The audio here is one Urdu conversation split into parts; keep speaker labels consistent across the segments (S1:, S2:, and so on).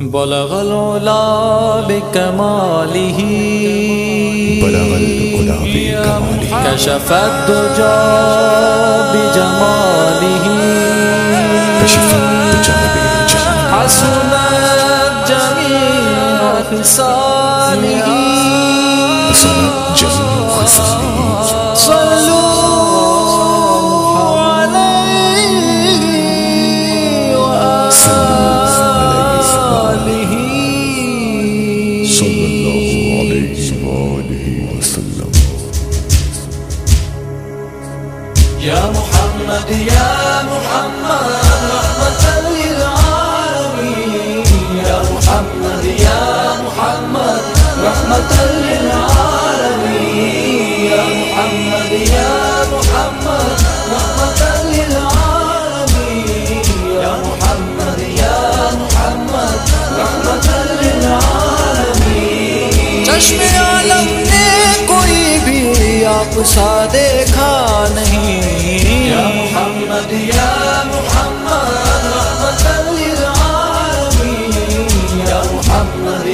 S1: بلغ العلا بکمالہ کشف الدجا بجمالہ حسنت جمیع خصالہ
S2: یا محمد رحمت للعالمین یا محمد رحمت للعالمین یا محمد رحمت للعالمین یا محمد رحمت للعالمین
S1: چشم عالم نے کوئی بھی آپ سا دیکھا نہیں
S2: یا محمد رحمت للعالمین یا محمد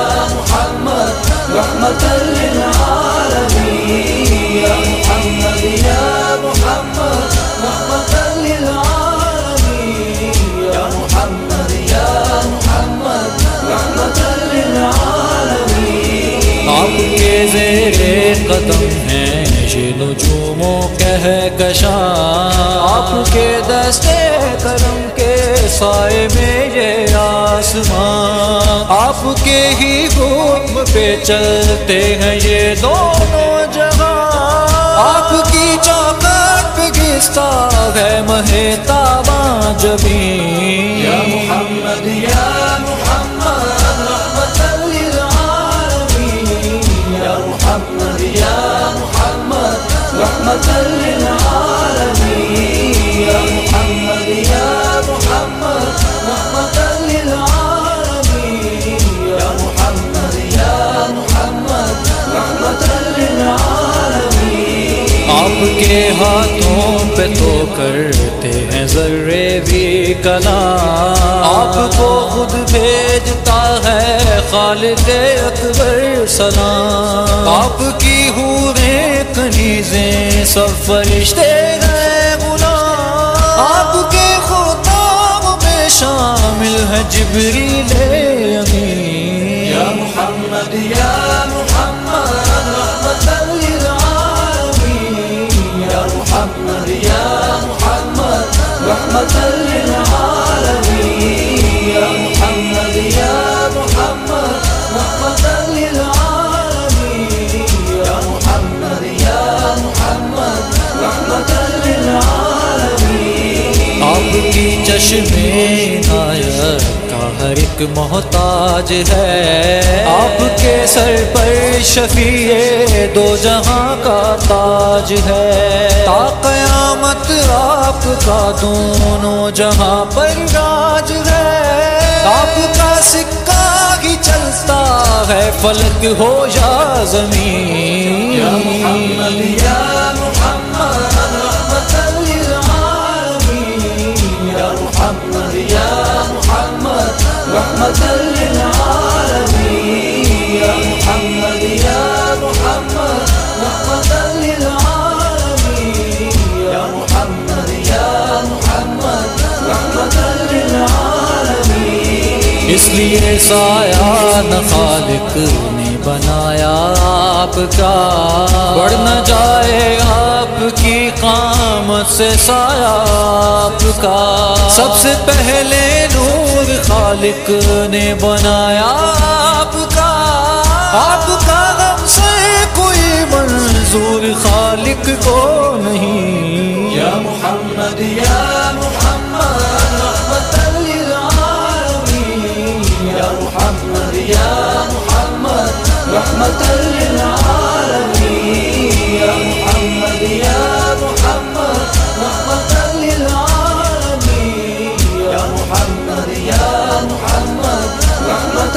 S2: رحمت للعالمین یا محمد رحمت للعالمین یا محمد رحمت للعالمین
S1: آپ کے زیر قدم ہیں یہ نجوموں کہکشاں آپ کے دستے کرم کے سائے میں یہ آسمان آپ کے ہی حکم پہ چلتے ہیں یہ دونوں جہاں آپ کی چوکھٹ پہ گھستا ہے مہ تاباں جبیں
S2: یا محمد رحمت للعالمین یا محمد رحمت للعالمین یا محمد رحمت للعالمین یا محمد رحمت للعالمین
S1: آپ کے ہاتھوں پہ تو کرتے ہیں ذرے بھی کلام آپ کو خود بھیجتا ہے خالق اکبر سلام آپ کی حوریں کنیزیں سب فرشتے ہیں غلام آپ کے خطاب میں شامل ہے جبریل امین
S2: یا محمد رحمت للعالمین یا محمد رحمت للعالمین یا محمد رحمت للعالمین یا محمد رحمت للعالمین
S1: آپ کی چشم عنایت کا ہر ایک محتاج ہے آپ کے سر پر شفیع دو جہاں کا تاج ہے تا قیامت آپ کا دونوں جہاں پر راج ہے آپ کا سکہ ہی چلتا ہے فلک ہو یا زمین
S2: یا محمد رحمت للعالمین یا محمد رحمت للعالمین یا محمد رحمت للعالمین یا محمد رحمت للعالمین
S1: اس لیے سایہ نہ خالق نے بنایا آپ کا بڑھ نہ جائے آپ کی قامت سے سایہ آپ کا سب سے پہلے نور خالق نے بنایا آپ کا غم سے کوئی منظور خالق کو نہیں
S2: یا محمد رحمت للعالمین یا محمد رحمت للعالمین یا محمد رحمت للعالمین یا محمد رحمت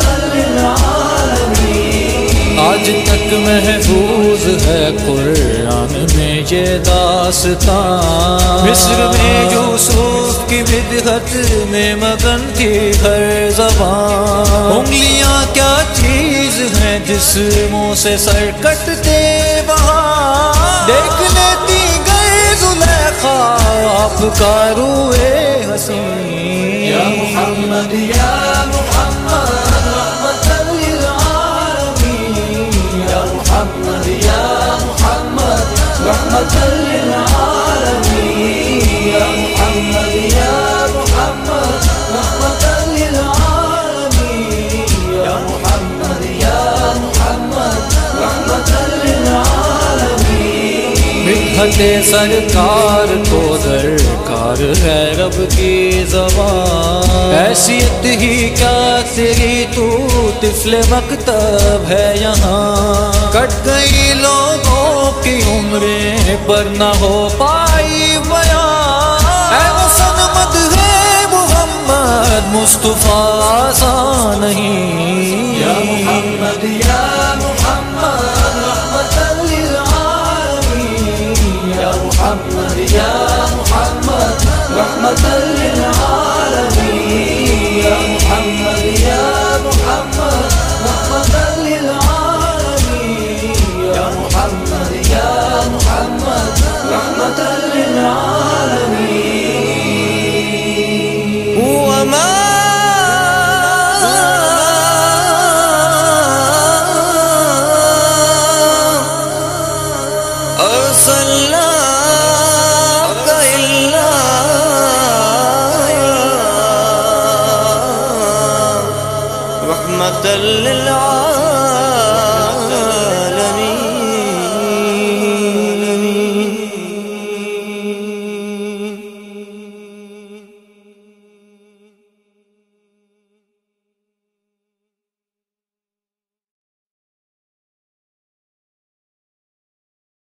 S2: للعالمین
S1: آج تک محفوظ ہے قرآن میں یہ داستان مصر میں یوسف کی بدعت میں مگن تھی ہر زبان، انگلیاں کیا چیز ہیں جس منہ سے سر کٹتے وہاں، دیکھ لیتی گئے زلیخا آپ کا روئے حسین،
S2: یا محمد یا محمد رحمتا للعالمین، یا محمد یا محمد رحمتا للعالمین، یا محمد یا محمد رحمتا للعالمین، یا محمد یا محمد رحمتا للعالمین۔
S1: مدحت سرکار کو درکار ہے رب کی زبان، حیثیت ہی کیا تیری تو طفل مکتب ہے یہاں، کٹ گئی لوگوں کی عمریں پر نہ ہو پائی بیان، اے وطن مدح محمد مصطفیٰ آسان نہیں،
S2: یا محمد یا محمد رحمتا للعالمین، یا محمد یا محمد رحمتا للعالمین، یا محمد یا محمد رحمتا للعالمین، یا محمد یا محمد رحمتا للعالمین۔
S1: وما أرسلناك إلا رحمة للعالمين۔